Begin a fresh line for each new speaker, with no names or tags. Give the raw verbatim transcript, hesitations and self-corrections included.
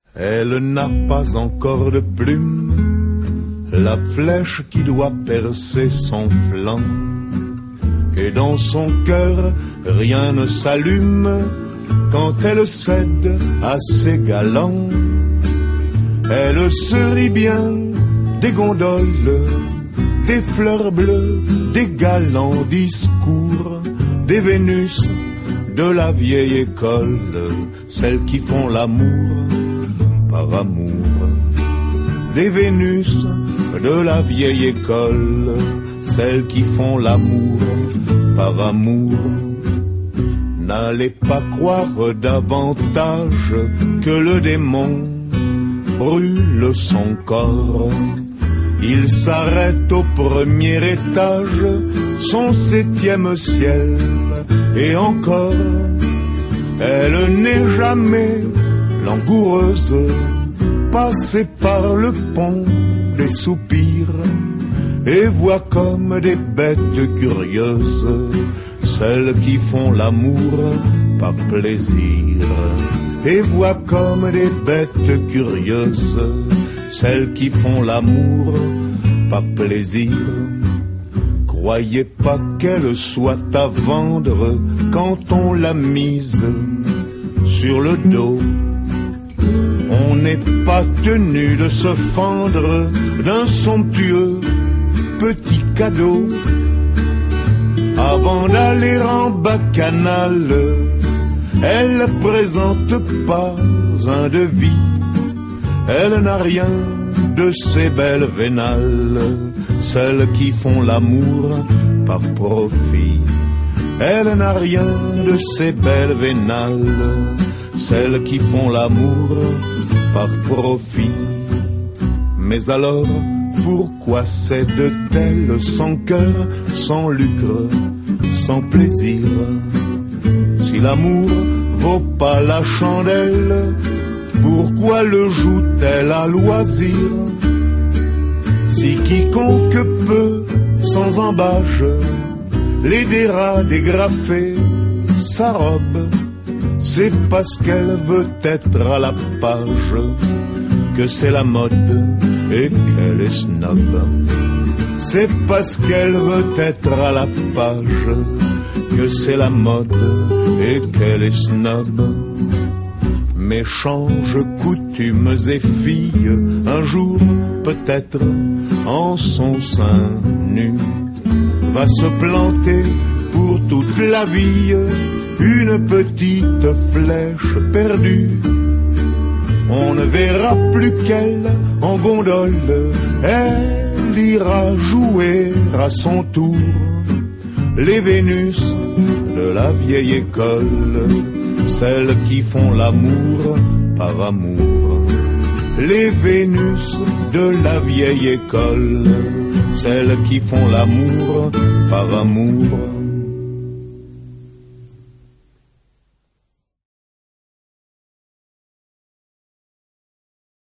Elle n'a pas encore de plume, la flèche qui doit percer son flanc. Et dans son cœur, rien ne s'allume quand elle cède à ses galants. Elle se rit bien des gondoles, des fleurs bleues, des galants discours, des Vénus de la vieille école, celles qui font l'amour par amour. Des Vénus de la vieille école, celles qui font l'amour par amour. N'allez pas croire davantage que le démon brûle son corps. Il s'arrête au premier étage, son septième ciel, et encore, elle n'est jamais langoureuse, passée par le pont des soupirs, et voit comme des bêtes curieuses celles qui font l'amour par plaisir. Et voit comme des bêtes curieuses celles qui font l'amour par plaisir. Croyez pas qu'elle soit à vendre quand on l'a mise sur le dos. On n'est pas tenu de se fendre d'un somptueux petit cadeau. Avant d'aller en bacchanal, elle présente pas un devis. Elle n'a rien de ces belles vénales, celles qui font l'amour par profit. Elle n'a rien de ces belles vénales, celles qui font l'amour par profit. Mais alors, pourquoi cède-t-elle sans cœur, sans lucre, sans plaisir? Si l'amour vaut pas la chandelle, pourquoi le joue-t-elle à loisir? Si quiconque peut, sans embâche, l'aidera dégrafer sa robe, c'est parce qu'elle veut être à la page, que c'est la mode et qu'elle est snob. C'est parce qu'elle veut être à la page, que c'est la mode et qu'elle est snob. Mais change coutumes et filles, un jour peut-être en son sein nu, va se planter pour toute la vie une petite flèche perdue. On ne verra plus qu'elle en gondole, elle ira jouer à son tour les Vénus de la vieille école, celles qui font l'amour par amour. Les Vénus de la vieille école, celles qui font l'amour par amour.